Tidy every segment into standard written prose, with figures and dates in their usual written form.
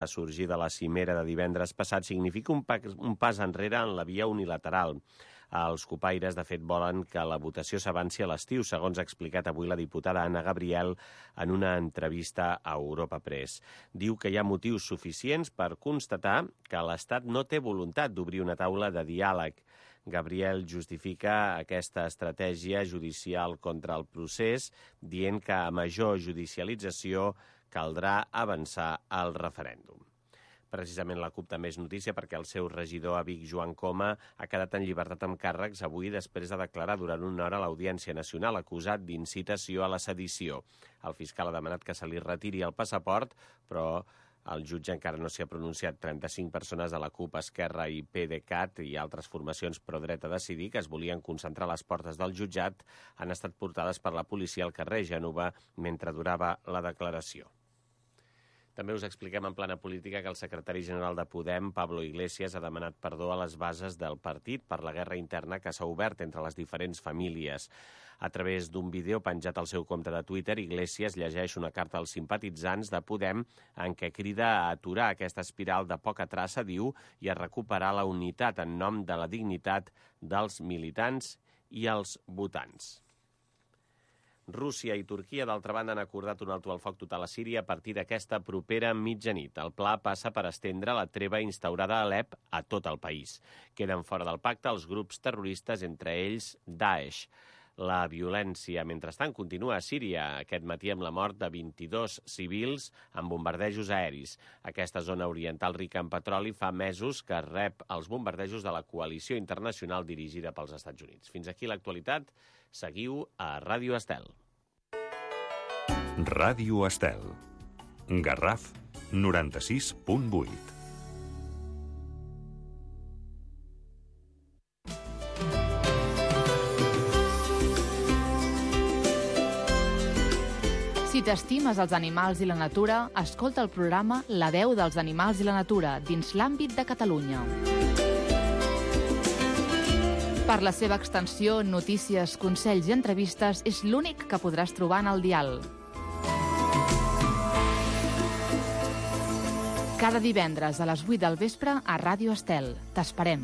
a sorgir de la cimera de divendres passat significa un pas enrere en la via unilateral. Els copaires, de fet, volen que la votació s'avanci a l'estiu, segons ha explicat avui la diputada Anna Gabriel en una entrevista a Europa Press. Diu que hi ha motius suficients per constatar que l'Estat no té voluntat d'obrir una taula de diàleg. Gabriel justifica aquesta estratègia judicial contra el procés, dient que a major judicialització caldrà avançar al referèndum. Precisament la CUP també és notícia perquè el seu regidor a Vic, Joan Coma, ha quedat en llibertat amb càrrecs avui després de declarar durant una hora a l'Audiència Nacional acusat d'incitació a la sedició. El fiscal ha demanat que se li retiri el passaport, però el jutge encara no s'hi ha pronunciat. 35 persones de la CUP, Esquerra i PDeCAT i altres formacions pro-dret a decidir que es volien concentrar a les portes del jutjat han estat portades per la policia al carrer Gènova mentre durava la declaració. També us expliquem en plana política que el secretari general de Podem, Pablo Iglesias, ha demanat perdó a les bases del partit per la guerra interna que s'ha obert entre les diferents famílies. A través d'un vídeo penjat al seu compte de Twitter, Iglesias llegeix una carta als simpatitzants de Podem en què crida a aturar aquesta espiral de poca traça, diu, i a recuperar la unitat en nom de la dignitat dels militants i els votants. Rússia i Turquia, d'altra banda, han acordat un alto al foc total a Síria a partir d'aquesta propera mitjanit. El pla passa per estendre la treva instaurada a Alep a tot el país. Queden fora del pacte els grups terroristes, entre ells Daesh. La violència, mentrestant, continua a Síria, aquest matí amb la mort de 22 civils amb bombardejos aeris. Aquesta zona oriental rica en petroli fa mesos que rep els bombardejos de la coalició internacional dirigida pels Estats Units. Fins aquí l'actualitat. Seguiu a Ràdio Estel. Ràdio Estel. Garraf 96.8. Si t'estimes els animals i la natura, escolta el programa La veu dels animals i la natura dins l'àmbit de Catalunya. Per la seva extensió, notícies, consells i entrevistes, és l'únic que podràs trobar en el dial. Cada divendres a les 8 del vespre a Ràdio Estel. T'esperem.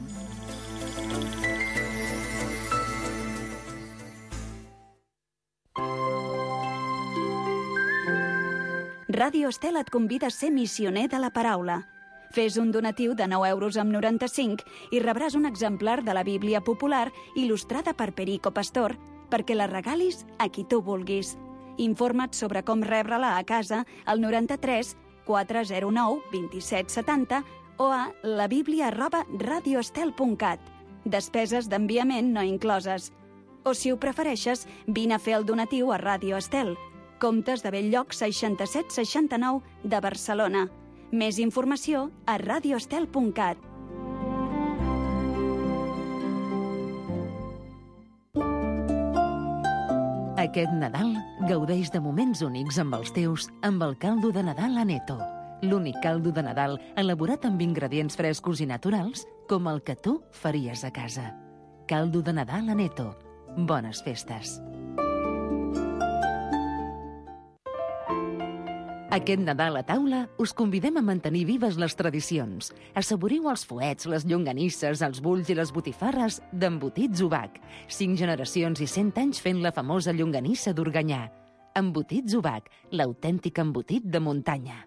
Ràdio Estel et convida a ser missioner de la paraula. Fes un donatiu de 9,95 € i rebràs un exemplar de la Bíblia popular il·lustrada per Perico Pastor perquè la regalis a qui tu vulguis. Informa't sobre com rebre-la a casa al 93 409 27 70 o a labiblia@radioestel.cat. Despeses d'enviament no incloses. O, si ho prefereixes, vine a fer el donatiu a Ràdio Estel, Comtes de Bell-lloc 6769 de Barcelona. Més informació a radioestel.cat. Aquest Nadal gaudeix de moments únics amb els teus amb el caldo de Nadal Aneto. L'únic caldo de Nadal elaborat amb ingredients frescos i naturals com el que tu faries a casa. Caldo de Nadal Aneto. Bones festes. Aquest Nadal a taula us convidem a mantenir vives les tradicions. Assaboriu els fuets, les llonganisses, els bulls i les botifarres d'Embotits Ubac. 5 generacions i 100 anys fent la famosa llonganissa d'Organyà. Embotits Ubac, l'autèntic embotit de muntanya.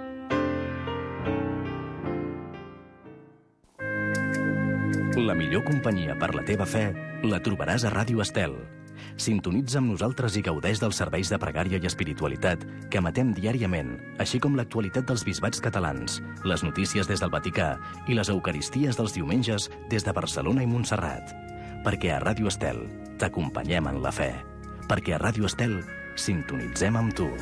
La millor companyia per la teva fe la trobaràs a Ràdio Estel. Sintonitza amb nosaltres i gaudeix dels serveis de pregària i espiritualitat que emetem diàriament, així com l'actualitat dels bisbats catalans, les notícies des del Vaticà i les eucaristies dels diumenges des de Barcelona i Montserrat. Perquè a Ràdio Estel t'acompanyem en la fe. Perquè a Ràdio Estel sintonitzem amb tu.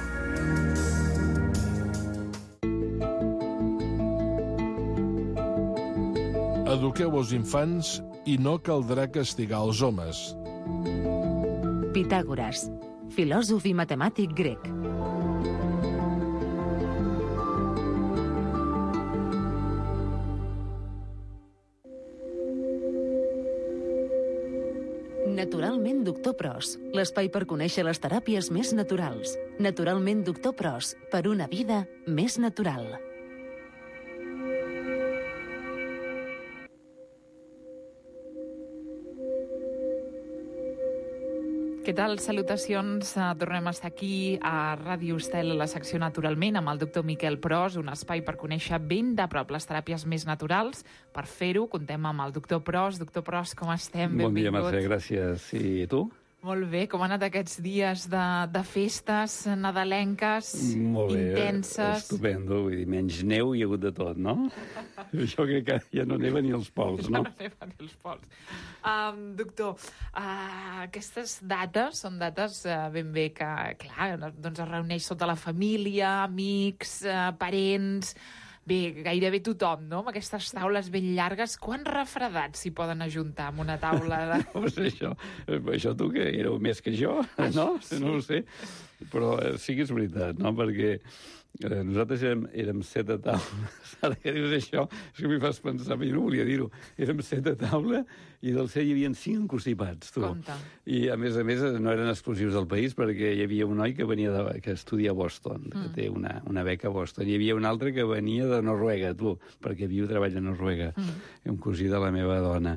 Eduqueu els infants i no caldrà castigar els homes. Pitàgores, filòsof i matemàtic grec. Naturalment Doctor Pros, l'espai per conèixer les teràpies més naturals. Naturalment Doctor Pros, per una vida més natural. Què tal? Salutacions. Tornem a estar aquí a Ràdio Estel, a la secció Naturalment, amb el doctor Miquel Pros, un espai per conèixer ben de prop les teràpies més naturals. Per fer-ho, contem amb el doctor Pros. Doctor Pros, com estem? Bon dia, Benvingut. Mercè, gràcies. I tu? Molt bé. Com han anat aquests dies de festes nadalenques, Molt bé, intenses? estupendo. Vull dir, menys neu hi ha hagut de tot, no? Això crec que ja no neva ni els pols, no? Ja no neven els pols. Doctor, aquestes dates són dates ben bé que, clar, doncs es reuneix tota la família, amics, parents... Bé, gairebé tothom, no?, amb aquestes taules ben llargues. Quants refredats s'hi poden ajuntar amb una taula de... No sé, això tu que éreu més que jo, no? No ho sé. Però sí que és veritat, no? Perquè nosaltres érem 7 a taula. Ara que dius això, és que m'hi fas pensar, però jo no volia dir-ho. Érem 7 a taula i del 7 hi havia 5 encostipats, tu. Compte. I, a més, no eren exclusius del país, perquè hi havia un noi que venia que estudia a Boston, que té una beca a Boston. Hi havia un altre que venia de Noruega, tu, perquè viu i treballa a Noruega. Un cosí de la meva dona.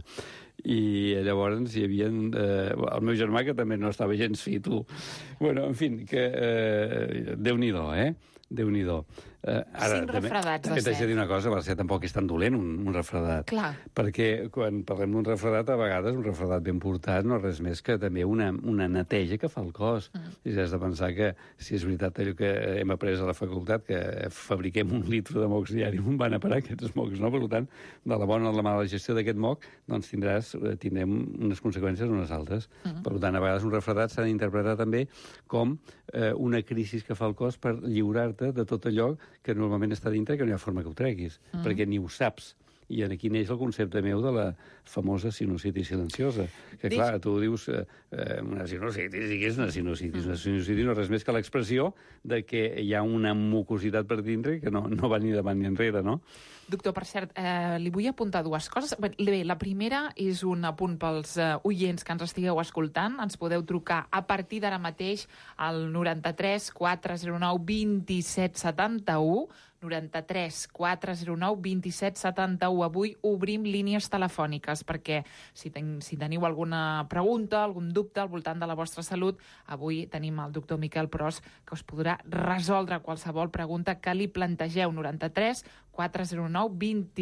I llavors hi havia el meu germà, que també no estava gens fi, tu. Bueno, en fi, que Déu-n'hi-do, Déu-n'hi-do. Ara, 5 refredats de també t'haig de 7. dir una cosa, Mercè, tampoc és tan dolent un refredat. Clar. Perquè quan parlem d'un refredat, a vegades un refredat ben portat no és res més que també una neteja que fa el cos. I has de pensar que, si és veritat allò que hem après a la facultat, que fabriquem 1 litre de mocs diari, on van a parar aquests mocs, no? Per tant, de la bona o la mala gestió d'aquest moc, doncs tindrem unes conseqüències o unes altres. Per tant, a vegades un refredat s'ha d'interpretar també com una crisi que fa el cos per lliurar-te de tot allò que normalment està dintre, que no hi ha forma que ho treguis, perquè ni ho saps. I aquí neix el concepte meu de la famosa sinusitis silenciosa. Que, clar, tu dius una sinusitis, digues una sinusitis. Una sinusitis no és res més que l'expressió de que hi ha una mucositat per dintre que no va ni davant ni enrere, no? Doctor, per cert, li vull apuntar 2 coses. Bé, la primera és un apunt pels oients que ens estigueu escoltant. Ens podeu trucar a partir d'ara mateix al 93 409 27 71, 93 409 27 71. Avui obrim línies telefòniques perquè si teniu alguna pregunta, algun dubte al voltant de la vostra salut, avui tenim el doctor Miquel Pros, que us podrà resoldre qualsevol pregunta que li plantegeu. 93 409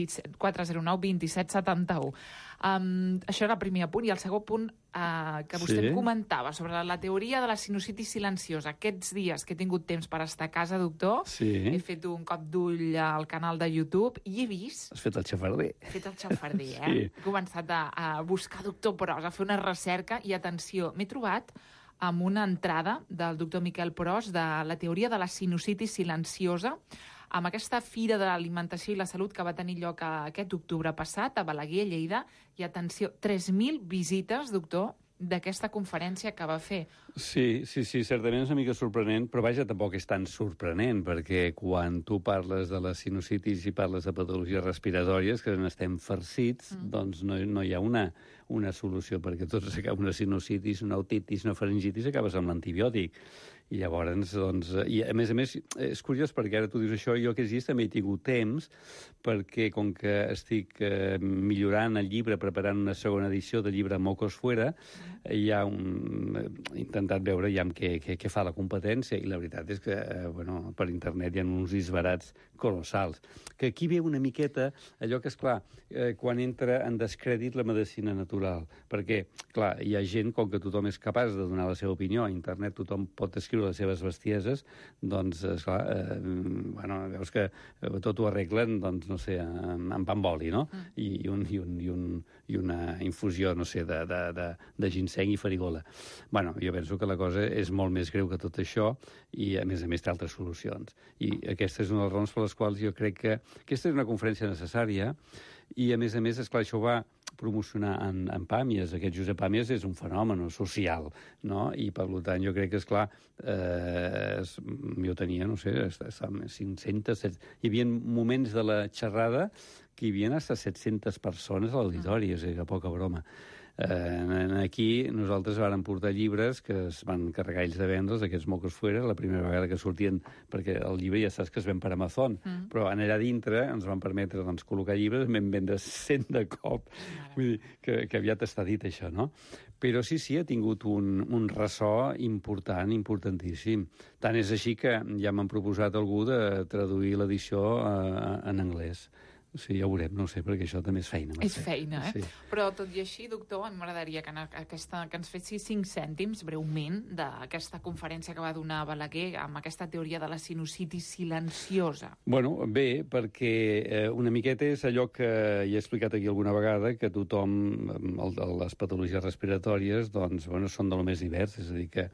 27 71. Això era el primer apunt. I el segon punt que vostè em comentava sobre la teoria de la sinusitis silenciosa. Aquests dies que he tingut temps per estar a casa, doctor, he fet un cop d'ull al canal de YouTube i he vist... Has fet el xafarder. He fet el xafarder, Sí. He començat a buscar doctor Pros, a fer una recerca i, atenció, m'he trobat amb una entrada del doctor Miquel Pros de la teoria de la sinusitis silenciosa, amb aquesta Fira de l'Alimentació i la Salut que va tenir lloc aquest octubre passat a Balaguer, a Lleida, i, atenció, 3.000 visites, doctor, d'aquesta conferència que va fer. Sí, certament és una mica sorprenent, però vaja, tampoc és tan sorprenent, perquè quan tu parles de la sinusitis i parles de patologies respiratòries, que n'estem farcits, doncs no hi ha una solució, perquè tots acaba una sinusitis, una otitis, una faringitis, acabes amb l'antibiòtic. I llavors, doncs... I a més, és curiós, perquè ara tu dius això, jo aquests dies també he tingut temps, perquè com que estic millorant el llibre, preparant una segona edició del llibre Mocos Fuera, he intentat veure ja què fa la competència, i la veritat és que, per internet hi ha uns disbarats colossals. Que aquí ve una miqueta allò que, esclar, quan entra en descrèdit la medicina natural, perquè, clar, hi ha gent, com que tothom és capaç de donar la seva opinió, a internet tothom pot escriure les seves bestieses, doncs, esclar, veus que tot ho arreglen, doncs, no sé, amb pa amb oli, no? I una infusió, no sé, de ginseng i farigola. Bueno, jo penso que la cosa és molt més greu que tot això i, a més té altres solucions. I aquesta és una de les raons per les quals jo crec que aquesta és una conferència necessària i, a més, esclar, això va promocionar en Pàmies. Aquest Josep Pàmies és un fenomen social, no? I, per tant, jo crec que, esclar, jo tenia, no sé, 500... Hi havia moments de la xerrada que hi havia fins a 700 persones a l'auditori, és a dir, que poca broma. Aquí nosaltres vàrem portar llibres que es van carregar ells de vendre's, aquests mocos fuera, la primera vegada que sortien, perquè el llibre ja saps que es ven per Amazon, però allà dintre ens van permetre col·locar llibres, en vam vendre 100 de cop. Vull dir que aviat està dit això, no? Però sí, ha tingut un ressò important, importantíssim. Tant és així que ja m'han proposat algú de traduir l'edició en anglès. Sí, ja ho veurem, no ho sé, perquè això també és feina. És feina, Sí. Però tot i així, doctor, m'agradaria que ens fessis 5 cèntims, breument, d'aquesta conferència que va donar Balaguer amb aquesta teoria de la sinusitis silenciosa. Bueno, bé, perquè una miqueta és allò que ja he explicat aquí alguna vegada, que tothom, les patologies respiratòries, doncs, bueno, són de lo més divers, és a dir, que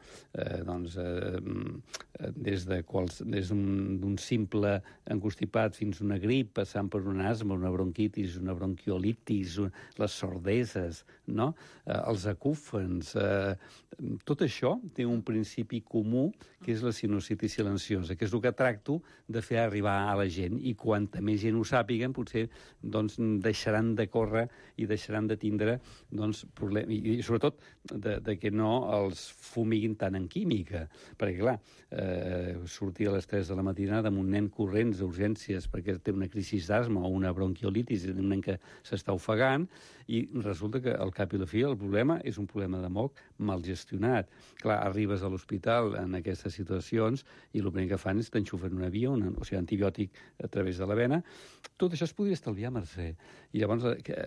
des d'un simple encostipat fins a una grip, passant per un asma, una bronquitis, una bronquiolitis, les sordeses, no? Els acúfens, tot això té un principi comú, que és la sinusitis silenciosa, que és el que tracto de fer arribar a la gent, i quanta més gent ho sàpiguen, potser doncs, deixaran de córrer i deixaran de tindre problemes, i sobretot de que no els fumiguin tant en química, perquè clar, sortir a les 3 de la matinada amb un nen corrents d'urgències perquè té una crisi d'asma o una bronquiolitis, un nen que s'està ofegant, i resulta que al cap i la fi el problema és un problema de moc mal gestionat. Clar, arribes a l'hospital en aquestes situacions i el primer que fan és t'enxufen una via, o sigui, antibiòtic a través de la vena. Tot això es podria estalviar, Mercè. I llavors,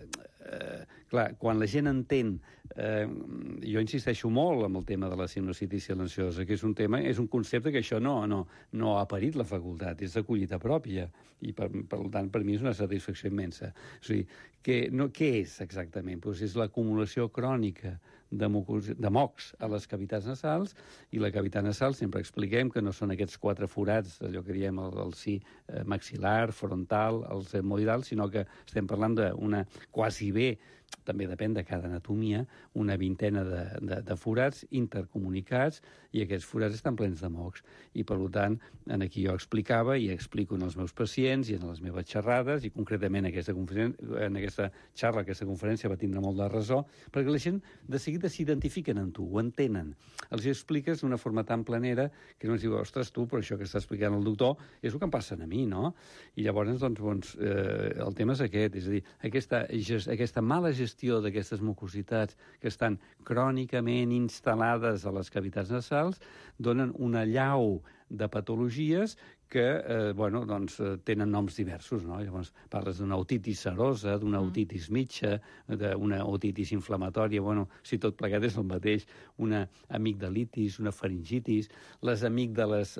clar, quan la gent entén, jo insisteixo molt amb el tema de la sinusitis silenciosa, que és un concepte que això no ha parit la facultat, és de collita pròpia, i per tant per mi és una satisfacció immensa. O sigui, què és exactament? Doncs és l'acumulació crònica de mocs a les cavitats nasals, i la cavitat nasal sempre expliquem que no són aquests 4 forats, allò que diem el si maxil·lar, frontal, els etmoidals, sinó que estem parlant d'una quasi bé, també depèn de cada anatomia, una vintena de forats intercomunicats, i aquests forats estan plens de mocs. I, per tant, aquí jo explicava i explico en els meus pacients i en les meves xerrades, i concretament en aquesta xarra, aquesta conferència va tindre molt de ressò, perquè la gent de seguida s'identifiquen amb tu, ho entenen. Els expliques d'una forma tan planera que no ens diu, ostres, tu, però això que està explicant el doctor és el que em passa a mi, no? I llavors, doncs, el tema és aquest, és a dir, aquesta mala gestió d'aquestes mucositats que estan crònicament instal·lades a les cavitats nasals donen una llau de patologies que tenen noms diversos, no? Llavors parles d'una otitis serosa, d'una otitis mitja, d'una otitis inflamatòria, si tot plegat és el mateix, una amigdalitis, una faringitis, les amígdales,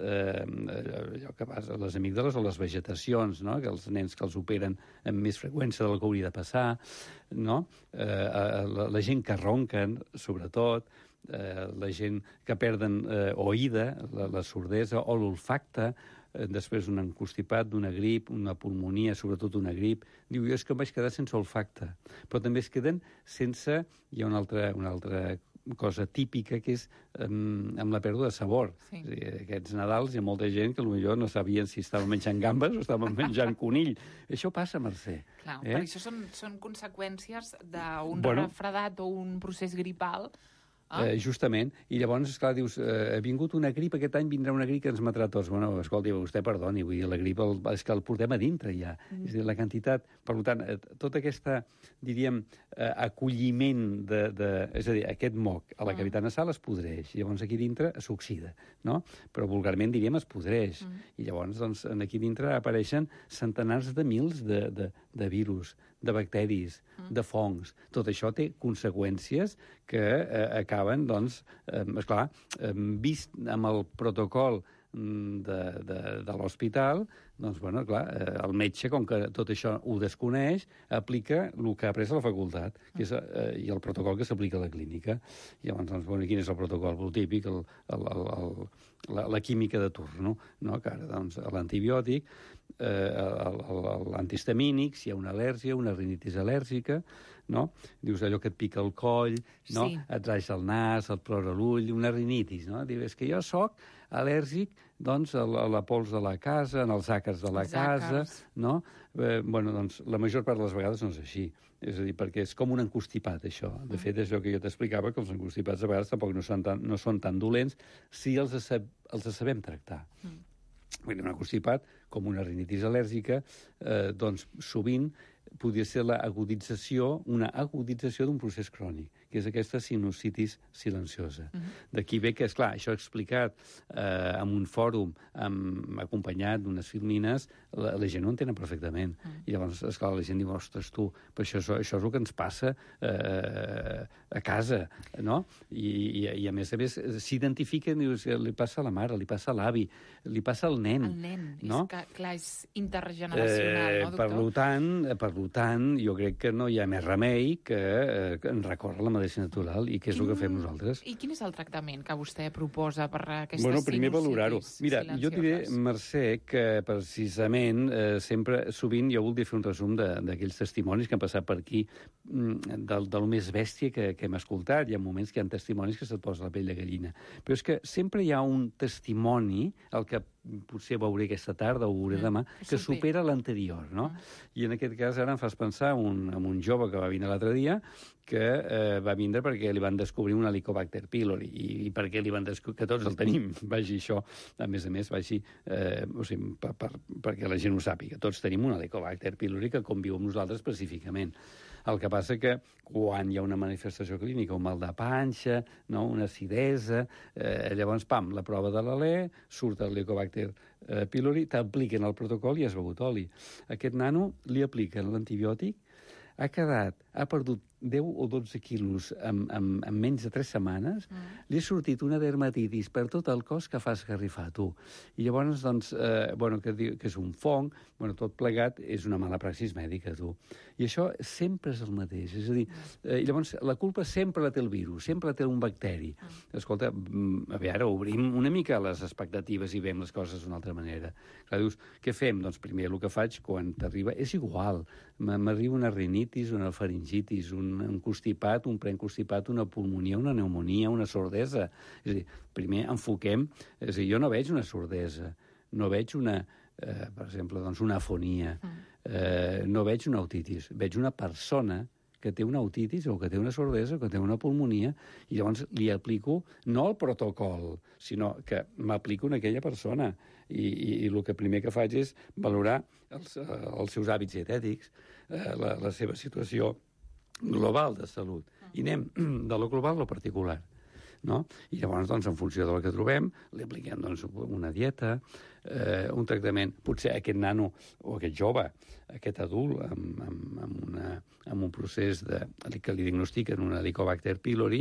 les amígdales o les vegetacions, no? Que els nens que els operen amb més freqüència del que hauria de passar, no? La gent que ronquen, sobretot, la gent que perden oïda, la sordesa o l'olfacte, després d'un encostipat, d'una grip, una pulmonia, sobretot una grip, diu, jo és que em vaig quedar sense olfacte. Però també es queden sense... Hi ha una altra cosa típica, que és amb la pèrdua de sabor. Sí. Aquests Nadals hi ha molta gent que potser no sabien si estaven menjant gambes o estaven menjant conill. Això passa, Mercè. Clar, per això són conseqüències d'un refredat o un procés gripal. Justament, i llavors, esclar, dius, ha vingut una grip, aquest any vindrà una grip que ens matarà tots. Escolti, vostè perdoni, vull dir, la grip és que el portem a dintre ja. És a dir, la quantitat... Per tant, tot aquest, diríem, acolliment és a dir, aquest moc a la cavitat nasal es podreix, i llavors aquí dintre s'oxida, no? Però vulgarment, diríem, es podreix. I llavors, doncs, aquí dintre apareixen centenars de mils de virus, de bacteris, de fongs. Tot això té conseqüències que acaben, doncs, esclar, vist amb el protocol de l'hospital, doncs, clar, el metge, com que tot això ho desconeix, aplica el que ha après a la facultat, que és, i el protocol que s'aplica a la clínica. I llavors, doncs, quin és el protocol? El típic, la química de turno, no? Que ara, doncs, l'antibiòtic, l'antihistamínic, si hi ha una al·lèrgia, una rinitis al·lèrgica, no? Dius allò que et pica el coll, no? Sí. Et raja el nas, et plora l'ull, una rinitis, no? Dius, és que jo soc al·lèrgic doncs, a la pols de la casa, en els àcars de la casa, no? Doncs la major part de les vegades no és així. És a dir, perquè és com un encostipat, això. De fet, és allò que jo t'explicava, que els encostipats a vegades tampoc no són tan dolents si els sabem tractar. Un encostipat, com una rinitis al·lèrgica, doncs sovint podria ser una agudització d'un procés crònic, que és aquesta sinusitis silenciosa. D'aquí ve que, esclar, això explicat en un fòrum acompanyat d'unes filmines, la gent ho entén perfectament. I llavors, esclar, la gent diu, ostres, tu, però això és el que ens passa a casa, no? I a més s'identifiquen, dius, li passa a la mare, li passa a l'avi, li passa al nen. El nen, no? Clar, és intergeneracional, no, doctor? Per tant, jo crec que no hi ha més remei que recórrer a la medicina natural, i que és el que fem nosaltres. I quin és el tractament que vostè proposa per aquestes sinusitis? Primer valorar-ho. Mira, jo diré, Mercè, que precisament sovint jo voldria fer un resum d'aquells testimonis que han passat per aquí, del més bèstia que hem escoltat. Hi ha moments que hi ha testimonis que se't posa la pell de gallina. Però és que sempre hi ha un testimoni, el que potser veuré aquesta tarda o veuré demà, que supera l'anterior, no? I en aquest cas ara em fas pensar en un jove que va vindre l'altre dia, que va vindre perquè li van descobrir un Helicobacter pylori, i perquè li van descobrir, que tots el tenim, vagi això, a més, vagi, perquè la gent ho sàpiga, tots tenim un Helicobacter pylori que conviu amb nosaltres específicament. El que passa que quan hi ha una manifestació clínica, un mal de panxa, no? Una acidesa, llavors, pam, la prova de l'alè, surt el Helicobacter pylori, t'apliquen el protocol i has begut oli. Aquest nano li apliquen l'antibiòtic, ha perdut 10 o 12 quilos en menys de 3 setmanes, li ha sortit una dermatitis per tot el cos que fa esgarrifar, tu. I llavors, doncs, que és un fong, tot plegat és una mala praxis mèdica, tu. I això sempre és el mateix. És a dir, llavors, la culpa sempre la té el virus, sempre la té un bacteri. Escolta, a veure, obrim una mica les expectatives i veiem les coses d'una altra manera. Clar, dius, què fem? Doncs primer el que faig quan t'arriba és igual. M'arriba una rinitis, una faringitis, un constipat, un preenconstipat, una pulmonia, una pneumonia, una sordesa. És a dir, primer enfoquem... És a dir, jo no veig una sordesa, no veig per exemple, doncs una afonia, no veig una otitis, veig una persona que té una otitis o que té una sordesa o que té una pulmonia, i llavors li aplico no el protocol, sinó que m'aplico en aquella persona. I el que primer que faig és valorar els seus hàbits dietètics, la seva situació global de salut. I anem de lo global a lo particular. No? I llavors, doncs, en funció del que trobem, li apliquem doncs, una dieta, un tractament. Potser aquest nano o aquest jove, aquest adult, amb un procés que li diagnostiquen un Helicobacter pylori,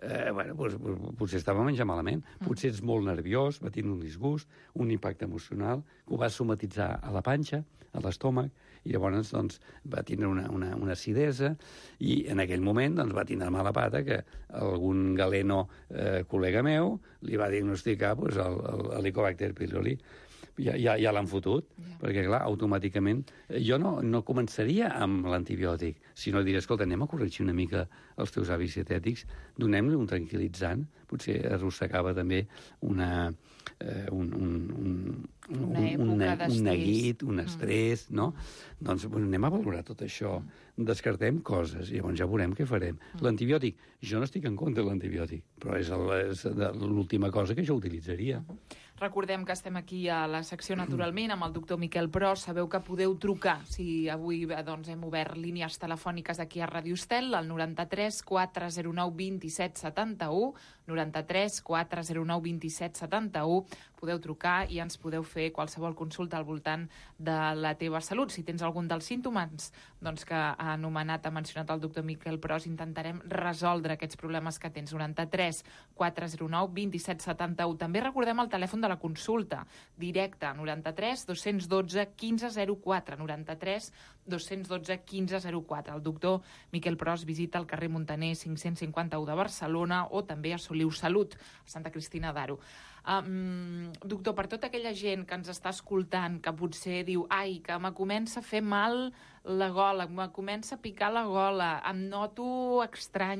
potser estava menjant malament, potser és molt nerviós, va tenir un disgust, un impacte emocional, que ho va somatitzar a la panxa, a l'estómac, i llavors doncs, va tindre una acidesa, i en aquell moment doncs, va tindre mala pata que algun galeno col·lega meu li va diagnosticar l'Helicobacter pylori. Ja l'han fotut, perquè, clar, automàticament... Jo no començaria amb l'antibiòtic, sinó diré, escolta, anem a corregir una mica els teus hàbits dietètics, donem-li un tranquil·litzant, potser arrossegava també un neguit, un estrès, no? Doncs anem a valorar tot això, descartem coses, i llavors ja veurem què farem. L'antibiòtic, jo no estic en contra de l'antibiòtic, però és l'última cosa que jo utilitzaria. Recordem que estem aquí a la secció Naturalment amb el doctor Miquel Pros. Sabeu que podeu trucar, si avui hem obert línies telefòniques aquí a Ràdio Estel, al 93 409 27 71, 93 409 27 71. Podeu trucar i ens podeu fer qualsevol consulta al voltant de la teva salut. Si tens algun dels símptomes que ha mencionat el doctor Miquel Pros, intentarem resoldre aquests problemes que tens. 93 409 27 71. També recordem el telèfon de la consulta directa, 93 212 1504, 93 212 1504. El doctor Miquel Pros visita el carrer Montaner 551 de Barcelona, o també a Soliu Salut, a Santa Cristina d'Aro. Doctor, per tota aquella gent que ens està escoltant, que potser diu, ai, que me comença a fer mal la gola, me comença a picar la gola, em noto estranya,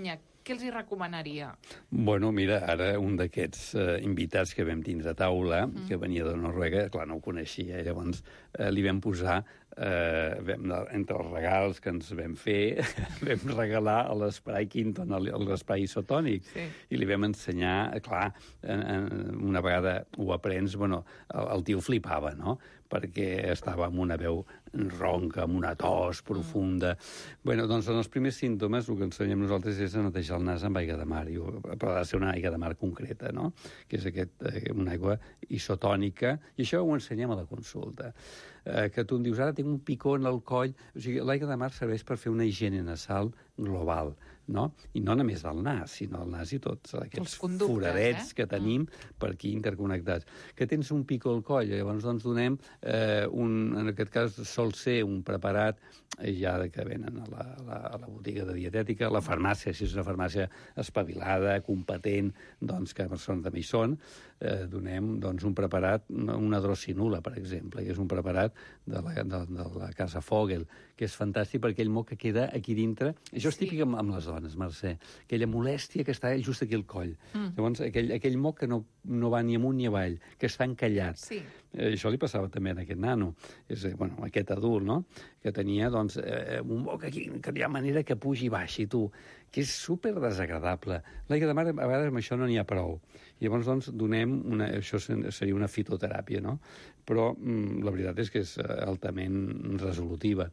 què els hi recomanaria? Bueno, mira, ara un d'aquests invitats que vam tindre a taula, que venia de Noruega, clar, no ho coneixia, llavors li vam posar, entre els regals que ens vam fer, vam regalar a l'Espai Quinton, a l'Espai Isotònic, i li vam ensenyar, clar, una vegada ho aprens, bueno, el tio flipava, no?, perquè estava amb una veu ronca, amb una tos profunda. Bueno, doncs en els primers símptomes el que ensenyem nosaltres és a netejar el nas amb aigua de mar, però ha de ser una aigua de mar concreta, no?, que és una aigua isotònica, i això ho ensenyem a la consulta. Que tu em dius, ara tinc un picó en el coll. O sigui, l'aigua de mar serveix per fer una higiene nasal global, no? I no només del nas, sinó el nas i tots aquests foradets que tenim per aquí interconnectats. Que tens un picó al coll, llavors doncs donem, en aquest cas sol ser un preparat ja que venen a la botiga de dietètica, a la farmàcia, si és una farmàcia espavilada, competent, doncs que persones també hi són, donem doncs, un preparat, una drosinula, per exemple, que és un preparat de la casa Fogel, que és fantàstic perquè aquell moc que queda aquí dintre, això és típic amb les dones, Mercè, aquella molèstia que està just aquí al coll. Llavors, aquell moc que no va ni amunt ni avall, que està encallat. Sí. Això li passava també a aquest nano, aquest adult, no?, que tenia doncs, un moc aquí, que hi ha manera que pugi i baixi, tu, que és super desagradable. L'aigua de mar, a vegades amb això no n'hi ha prou. Llavors, doncs, donem això seria una fitoteràpia, no?, però la veritat és que és altament resolutiva.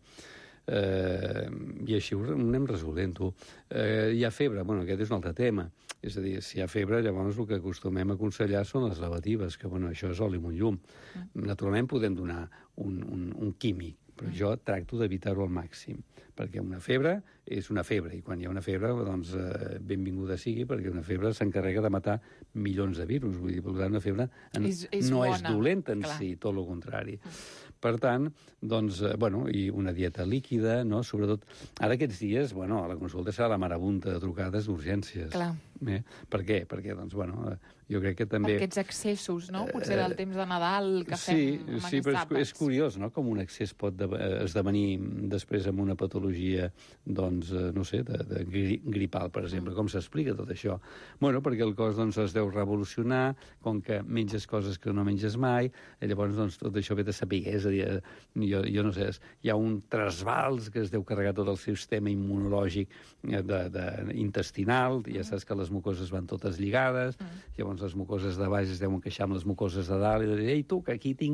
I així ho anem resolent, tu. Hi ha febre, bueno, aquest és un altre tema. És a dir, si hi ha febre, llavors el que acostumem a aconsellar són les lavatives, que, bueno, això és oli amb un llum. Naturalment podem donar un químic, però jo tracto d'evitar-ho al màxim, perquè una febre és una febre, i quan hi ha una febre, doncs, benvinguda sigui, perquè una febre s'encarrega de matar milions de virus. Vull dir, una febre no és dolenta en si, tot el contrari. Per tant, doncs, bueno, i una dieta líquida, no?, sobretot, ara aquests dies, bueno, a la consulta serà la marabunta de trucades d'urgències. Clar. Per què? Perquè, doncs, bueno, jo crec que també... Per aquests excessos, no?, potser del temps de Nadal que fem amb aquests àpats. Sí, però és curiós, no?, com un excés pot esdevenir després amb una patologia, doncs, no sé, de gripal, per exemple. Com s'explica tot això? Bueno, perquè el cos, doncs, es deu revolucionar, com que menges coses que no menges mai, i llavors, doncs, tot això ve de saber, és a dir, jo no sé, hi ha un trasbals que es deu carregar tot el sistema immunològic intestinal, ja saps que les mucoses van totes lligades, llavors les mucoses de baix es deuen queixar amb les mucoses de dalt, i dir, ei, tu, que aquí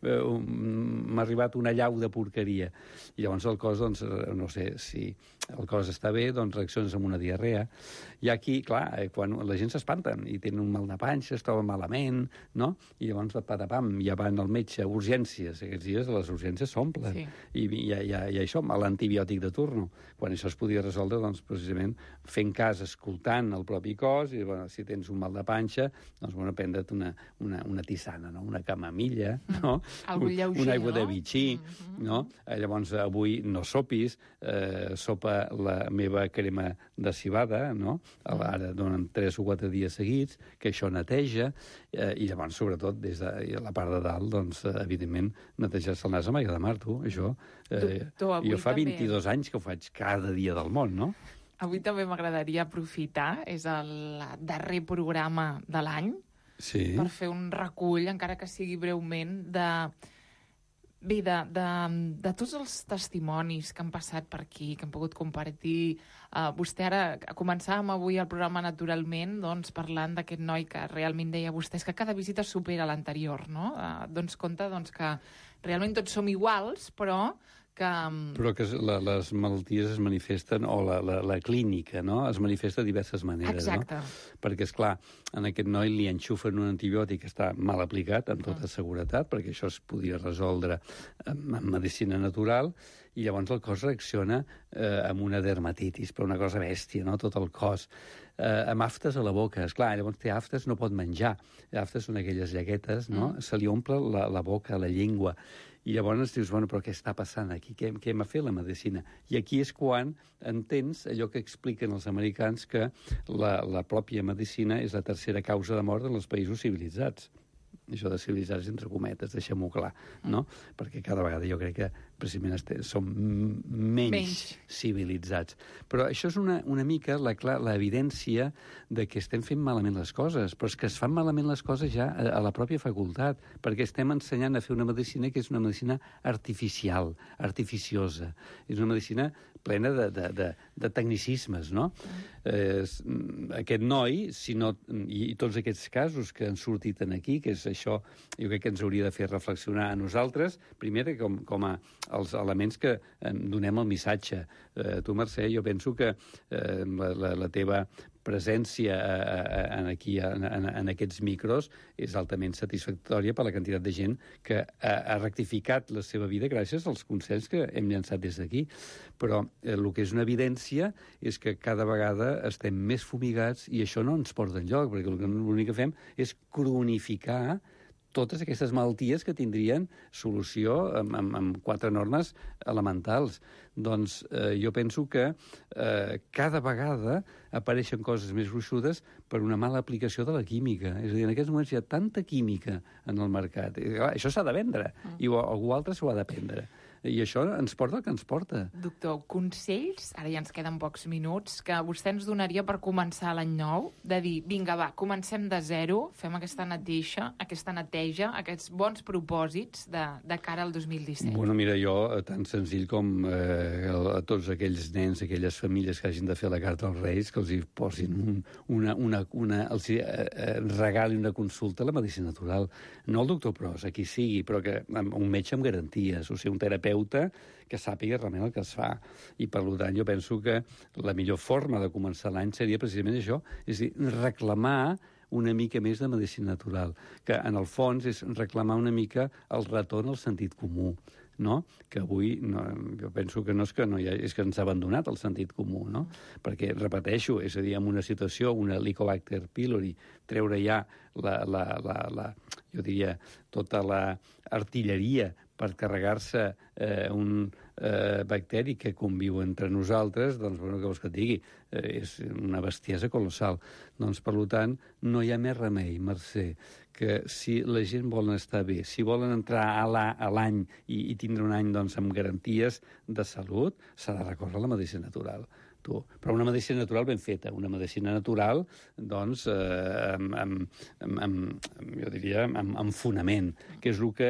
m'ha arribat una llau de porqueria. I llavors el cos, doncs, no sé, si el cos està bé, doncs reacciones amb una diarrea. I aquí, clar, quan la gent s'espanta i tenen un mal de panxa, es troba malament, no? I llavors, patapam, ja van al metge, urgències. Aquests dies les urgències s'omplen. Sí. I ja hi som, a l'antibiòtic de turno. Quan això es podia resoldre, doncs, precisament, fent cas, escoltant el propi cos, i, bueno, si tens un mal de panxa, doncs, bueno, prendre't una tisana, no?, una camamilla, no? Algun lleuger, una aigua de bitxí, no? Llavors, avui no sopis, sopa la meva crema de cibada, no? Ara donen 3 o 4 dies seguits, que això neteja, i llavors, sobretot, des de la part de dalt, doncs, evidentment, netejar-se el nas amb aigua de mar, tu, això. Jo fa 22 anys que ho faig cada dia del món, no? Avui també m'agradaria aprofitar, és el darrer programa de l'any, per fer un recull, encara que sigui breument, de tots els testimonis que han passat per aquí, que han pogut compartir. Vostè ara, començàvem avui el programa naturalment, doncs, parlant d'aquest noi que realment deia vostès que cada visita supera l'anterior, no? Doncs compte que realment tots som iguals, però que les malalties es manifesten, o la clínica, no?, es manifesta de diverses maneres. Exacte. No? Perquè, esclar, en aquest noi li enxufen un antibiòtic que està mal aplicat, amb tota seguretat, perquè això es podia resoldre amb medicina natural, i llavors el cos reacciona amb una dermatitis, però una cosa bèstia, no?, tot el cos. Amb aftes a la boca. Esclar, llavors té aftes, no pot menjar. Aftes són aquelles llaguetes, no? Se li omple la boca, la llengua. I llavors dius, bueno, però què està passant aquí? Què m'ha fet la medicina? I aquí és quan entens allò que expliquen els americans, que la pròpia medicina és la tercera causa de mort en els països civilitzats. Això de civilitzats entre cometes, deixem-ho clar, no? Perquè cada vegada jo crec que precisament som menys civilitzats. Però això és una mica l'evidència de que estem fent malament les coses, però és que es fan malament les coses ja a la pròpia facultat, perquè estem ensenyant a fer una medicina que és una medicina artificial, artificiosa. És una medicina plena de tecnicismes, no? Aquest noi, i tots aquests casos que han sortit aquí, que és això, jo crec que ens hauria de fer reflexionar a nosaltres, primer com a els elements que donem el missatge. Tu, Mercè, jo penso que la teva presència aquí en aquests micros és altament satisfactòria per la quantitat de gent que ha rectificat la seva vida gràcies als consells que hem llançat des d'aquí. Però el que és una evidència és que cada vegada estem més fumigats i això no ens porta enlloc, perquè l'únic que fem és cronificar totes aquestes malalties que tindrien solució amb 4 normes elementals. Doncs jo penso que cada vegada apareixen coses més gruixudes per una mala aplicació de la química. És a dir, en aquests moments hi ha tanta química en el mercat. Això s'ha de vendre, i algú altre s'ho ha de prendre. I això ens porta el que ens porta. Doctor, consells, ara ja ens queden pocs minuts, que vostè ens donaria per començar l'any nou, de dir, vinga, va, comencem de zero, fem aquesta neteja, aquests bons propòsits de cara al 2017. Bueno, mira, jo, tan senzill com a tots aquells nens, aquelles famílies que hagin de fer la carta als Reis, que els hi posin els hi regali una consulta a la medicina natural. No el doctor Pros, a qui sigui, però que un metge amb garanties, o sigui, un terapeuta que sàpiga realment el que es fa. I, per tant, jo penso que la millor forma de començar l'any seria precisament això, és a dir, reclamar una mica més de medicina natural, que en el fons és reclamar una mica el retorn al sentit comú, no? Que avui, jo penso que no és que no hi ha, és que ens ha abandonat el sentit comú, no? Perquè, repeteixo, és a dir, en una situació, una Helicobacter pylori, treure ja jo diria, tota l'artilleria per carregar-se un bacteri que conviu entre nosaltres, doncs, bueno, què vols que et digui? És una bestiesa colossal. Doncs, per tant, no hi ha més remei, Mercè, que si la gent vol estar bé, si volen entrar a l'any i tindre un any doncs, amb garanties de salut, s'ha de recórrer a la medicina natural. Però una medicina natural ben feta, una medicina natural, doncs, jo diria, amb fonament, que és el que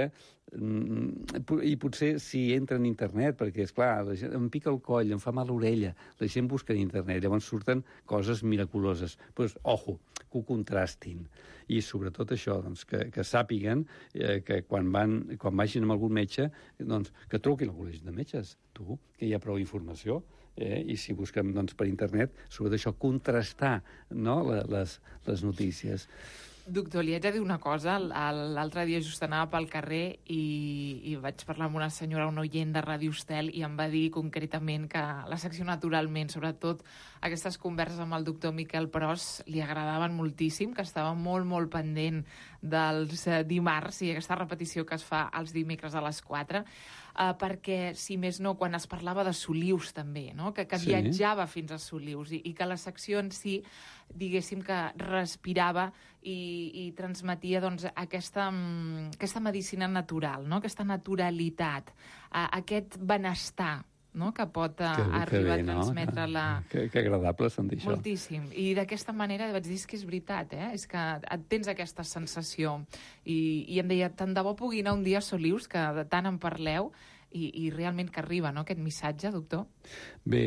i potser si entra en internet, perquè, esclar, la gent em pica el coll, em fa mal l'orella, la gent busca en internet, llavors surten coses miraculoses. Doncs, ojo, que ho contrastin. I sobretot això, doncs, que sàpiguen que quan vagin amb algun metge, doncs, que truquin al col·legi de metges, que hi ha prou informació, i si busquem doncs, per internet, sobretot això, contrastar, no, les notícies. Doctor, li haig de dir una cosa. L'altre dia just anava pel carrer i vaig parlar amb una senyora, una oient de Ràdio Estel, i em va dir concretament que la secció Naturalment, sobretot aquestes converses amb el doctor Miquel Pros, li agradaven moltíssim, que estava molt, molt pendent dels dimarts i aquesta repetició que es fa els dimecres a les 4, perquè, si més no, quan es parlava de Solius també, no? que sí, viatjava fins a Solius i que la secció en si, diguéssim, que respirava i transmetia doncs, aquesta medicina natural, no? Aquesta naturalitat, aquest benestar, no? Que pot arribar a transmetre la... Que agradable sentir això. Moltíssim. I d'aquesta manera vaig dir que és veritat, és que tens aquesta sensació. I em deia, tant de bo pugui anar un dia a Solius, que de tant en parleu, i realment que arriba, no?, aquest missatge, doctor? Bé,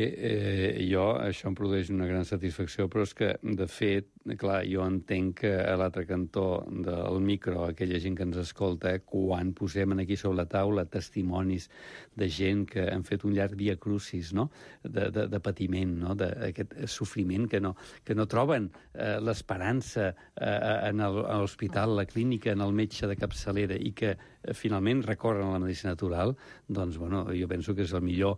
això em produeix una gran satisfacció, però és que, de fet, clar, jo entenc que a l'altre cantó del micro, aquella gent que ens escolta, quan posem aquí sobre la taula testimonis de gent que han fet un llarg via crucis, no?, de patiment, no?, d'aquest sofriment que no troben l'esperança en l'hospital, la clínica, en el metge de capçalera, i que finalment recorren a la medicina natural, doncs, bueno, jo penso que és el millor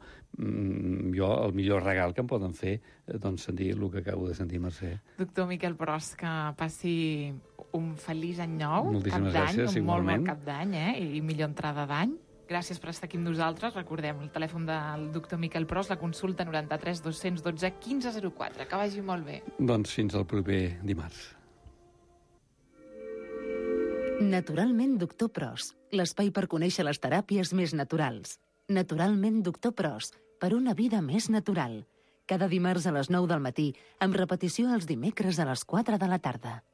regal que em poden fer, doncs, sentir el que acabo de sentir, Mercè. Doctor Miquel Pros, que passi un feliç any nou, moltíssimes cap d'any, gràcies, un igualment. molt cap d'any, i millor entrada d'any. Gràcies per estar aquí amb nosaltres. Recordem el telèfon del doctor Miquel Pros, la consulta 93 212 1504. Que vagi molt bé. Doncs fins al proper dimarts. Naturalment, doctor Pros, l'espai per conèixer les teràpies més naturals. Naturalment Doctor Pros, per una vida més natural. Cada dimarts a les 9 del matí, amb repetició els dimecres a les 4 de la tarda.